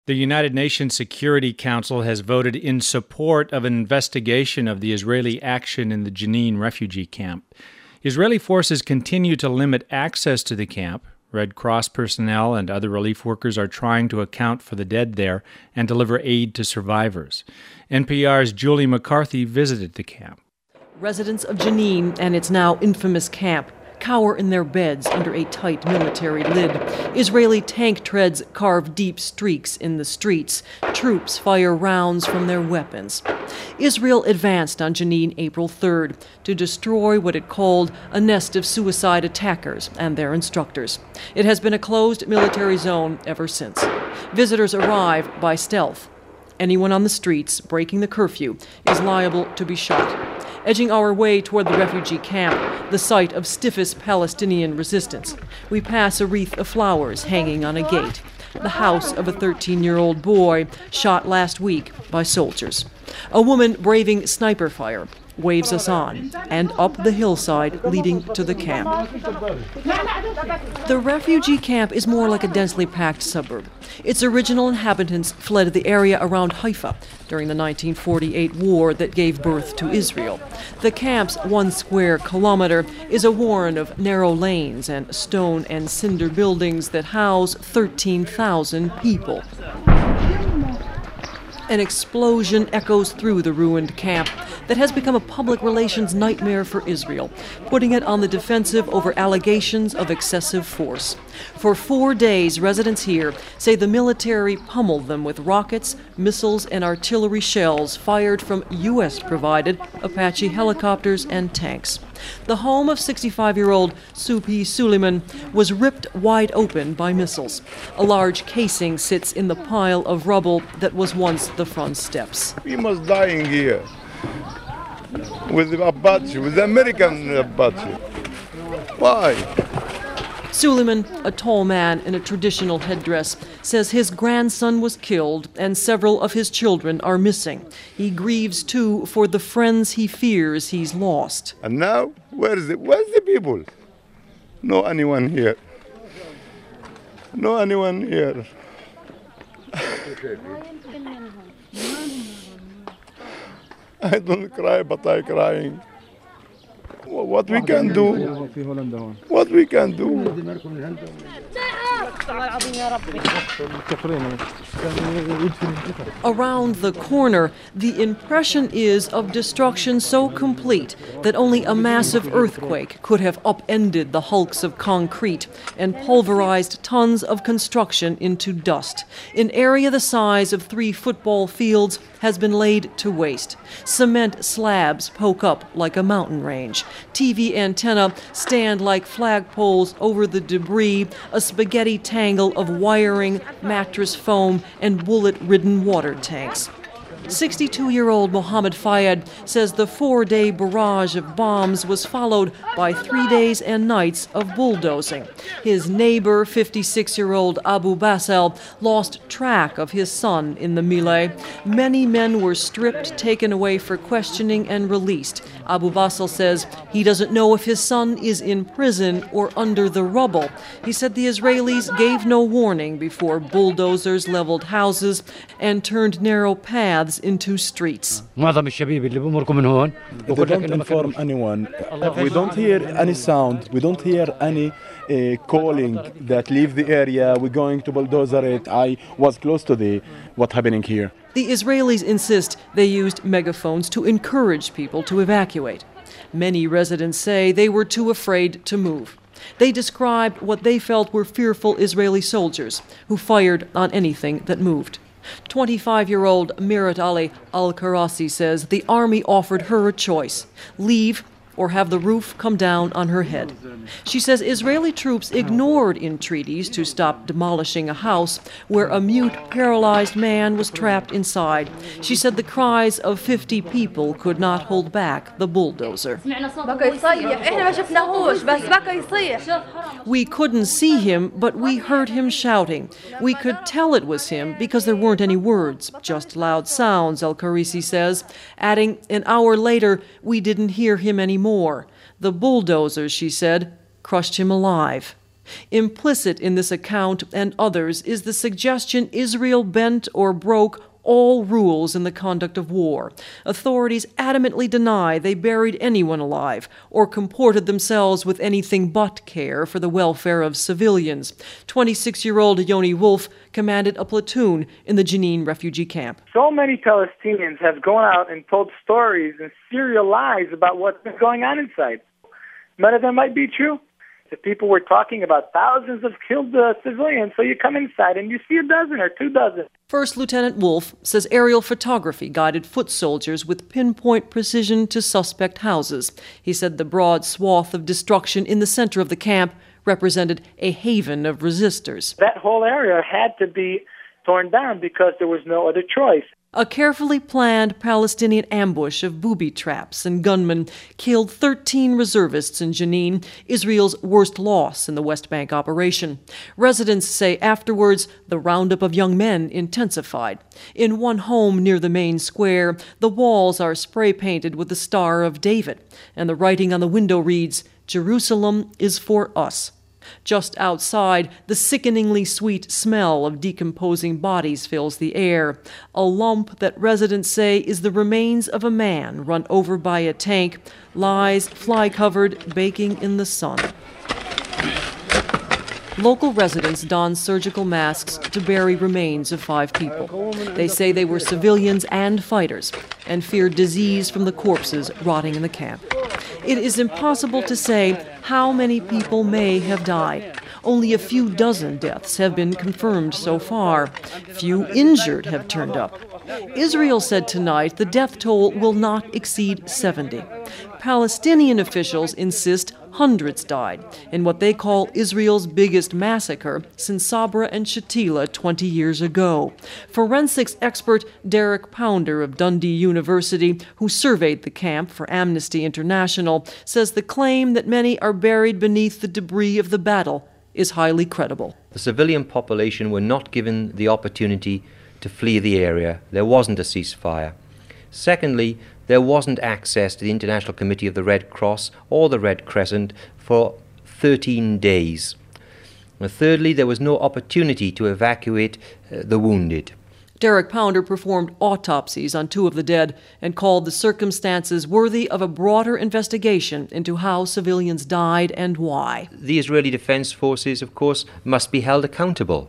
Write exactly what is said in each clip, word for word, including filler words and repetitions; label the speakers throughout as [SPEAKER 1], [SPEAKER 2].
[SPEAKER 1] The United Nations Security Council has voted in support of an investigation of the Israeli action in the Jenin refugee camp. Israeli forces continue to limit access to the camp. Red Cross personnel and other relief workers are trying to account for the dead there and deliver aid to survivors. N P R's Julie McCarthy visited the camp.
[SPEAKER 2] Residents of Jenin and its now infamous camp cower in their beds under a tight military lid. Israeli tank treads carve deep streaks in the streets. Troops fire rounds from their weapons. Israel advanced on Jenin April third to destroy what it called a nest of suicide attackers and their instructors. It has been a closed military zone ever since. Visitors arrive by stealth. Anyone on the streets breaking the curfew is liable to be shot. Edging our way toward the refugee camp, the site of stiffest Palestinian resistance, we pass a wreath of flowers hanging on a gate, the house of a thirteen-year-old boy shot last week by soldiers. A woman braving sniper fire waves us on and up the hillside leading to the camp. The refugee camp is more like a densely packed suburb. Its original inhabitants fled the area around Haifa during the nineteen forty-eight war that gave birth to Israel. The camp's one square kilometer is a warren of narrow lanes and stone and cinder buildings that house thirteen thousand people. An explosion echoes through the ruined camp that has become a public relations nightmare for Israel, putting it on the defensive over allegations of excessive force. For four days, residents here say the military pummeled them with rockets, missiles, and artillery shells fired from U S-provided Apache helicopters and tanks. The home of sixty-five-year-old Supi Suleiman was ripped wide open by missiles. A large casing sits in the pile of rubble that was once the front steps.
[SPEAKER 3] We must dying here with the Apache, with the American Apache. Why?
[SPEAKER 2] Suleiman, a tall man in a traditional headdress, says his grandson was killed and several of his children are missing. He grieves, too, for the friends he fears he's lost.
[SPEAKER 3] And now, where is it? Where's the people? No anyone here. No anyone here. I don't cry, but I'm crying. What we can do, what we can do.
[SPEAKER 2] Around the corner, the impression is of destruction so complete that only a massive earthquake could have upended the hulks of concrete and pulverized tons of construction into dust. An area the size of three football fields has been laid to waste. Cement slabs poke up like a mountain range. T V antennae stand like flagpoles over the debris, a spaghetti tangle of wiring, mattress foam, and bullet-ridden water tanks. sixty-two-year-old Mohammed Fayed says the four-day barrage of bombs was followed by three days and nights of bulldozing. His neighbor, fifty-six-year-old Abu Basel, lost track of his son in the melee. Many men were stripped, taken away for questioning, and released. Abu Basel says he doesn't know if his son is in prison or under the rubble. He said the Israelis gave no warning before bulldozers leveled houses and turned narrow paths into streets.
[SPEAKER 4] They don't inform anyone. We don't hear any sound. We don't hear any uh, calling that leave the area. We're going to bulldozer it. I was close to the what's happening here.
[SPEAKER 2] The Israelis insist they used megaphones to encourage people to evacuate. Many residents say they were too afraid to move. They described what they felt were fearful Israeli soldiers who fired on anything that moved. twenty-five-year-old Mirat Ali Al-Karasi says the army offered her a choice: leave or have the roof come down on her head. She says Israeli troops ignored entreaties to stop demolishing a house where a mute, paralyzed man was trapped inside. She said the cries of fifty people could not hold back the bulldozer. We couldn't see him, but we heard him shouting. We could tell it was him because there weren't any words, just loud sounds, Al-Karisi says, adding, an hour later, we didn't hear him anymore. The bulldozers, she said, crushed him alive. Implicit in this account and others is the suggestion Israel bent or broke all rules in the conduct of war. Authorities adamantly deny they buried anyone alive or comported themselves with anything but care for the welfare of civilians. twenty-six-year-old Yoni Wolf commanded a platoon in the Jenin refugee camp.
[SPEAKER 5] So many Palestinians have gone out and told stories and serial lies about what's been going on inside. None of them might be true. The people were talking about thousands of killed uh, civilians, so you come inside and you see a dozen or two dozen.
[SPEAKER 2] First Lieutenant Wolf says aerial photography guided foot soldiers with pinpoint precision to suspect houses. He said the broad swath of destruction in the center of the camp represented a haven of resistors.
[SPEAKER 5] That whole area had to be torn down because there was no other choice.
[SPEAKER 2] A carefully planned Palestinian ambush of booby traps and gunmen killed thirteen reservists in Jenin, Israel's worst loss in the West Bank operation. Residents say afterwards the roundup of young men intensified. In one home near the main square, the walls are spray-painted with the Star of David, and the writing on the window reads, "Jerusalem is for us." Just outside, the sickeningly sweet smell of decomposing bodies fills the air, a lump that residents say is the remains of a man run over by a tank, lies fly-covered, baking in the sun. Local residents don surgical masks to bury remains of five people. They say they were civilians and fighters and feared disease from the corpses rotting in the camp. It is impossible to say how many people may have died. Only a few dozen deaths have been confirmed so far. Few injured have turned up. Israel said tonight the death toll will not exceed seventy. Palestinian officials insist hundreds died in what they call Israel's biggest massacre since Sabra and Shatila twenty years ago. Forensics expert Derek Pounder of Dundee University, who surveyed the camp for Amnesty International, says the claim that many are buried beneath the debris of the battle is highly credible.
[SPEAKER 6] The civilian population were not given the opportunity to flee the area. There wasn't a ceasefire. Secondly, there wasn't access to the International Committee of the Red Cross or the Red Crescent for thirteen days. And thirdly, there was no opportunity to evacuate uh, the wounded.
[SPEAKER 2] Derek Pounder performed autopsies on two of the dead and called the circumstances worthy of a broader investigation into how civilians died and why.
[SPEAKER 6] The Israeli Defense Forces, of course, must be held accountable.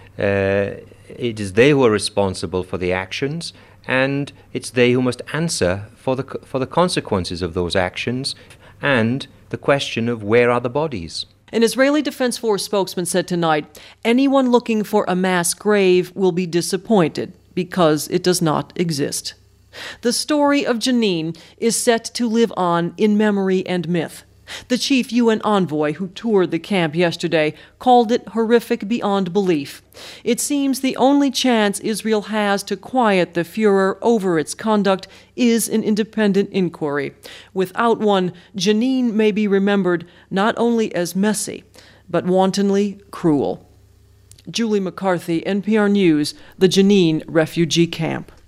[SPEAKER 6] Uh, it is they who are responsible for the actions, and it's they who must answer for the for the consequences of those actions and the question of where are the bodies.
[SPEAKER 2] An Israeli Defense Force spokesman said tonight, anyone looking for a mass grave will be disappointed because it does not exist. The story of Jenin is set to live on in memory and myth. The chief U N envoy who toured the camp yesterday called it horrific beyond belief. It seems the only chance Israel has to quiet the furor over its conduct is an independent inquiry. Without one, Jenin may be remembered not only as messy, but wantonly cruel. Julie McCarthy, N P R News, the Jenin refugee camp.